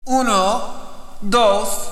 Uno, dos.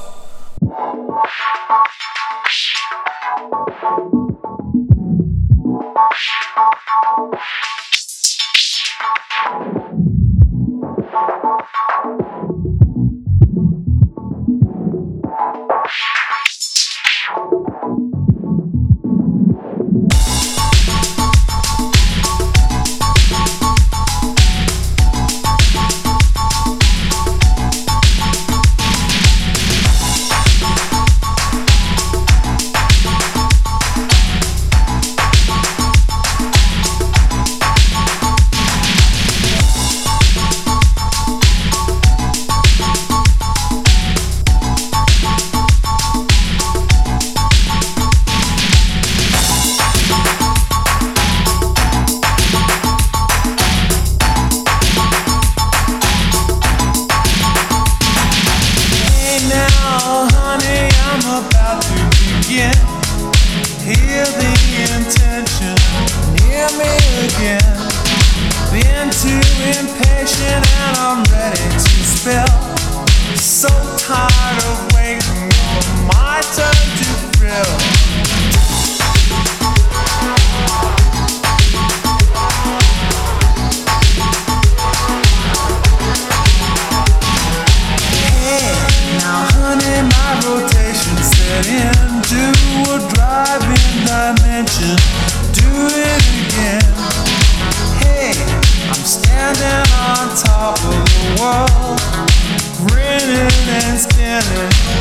Hear the intention, near me again. Been too impatient and I'm ready to spill. So tired of waiting for my turn to thrill. Hey, now honey, my rotation set in. Do a drive-in dimension, do it again. Hey, I'm standing on top of the world, grinning and spinning.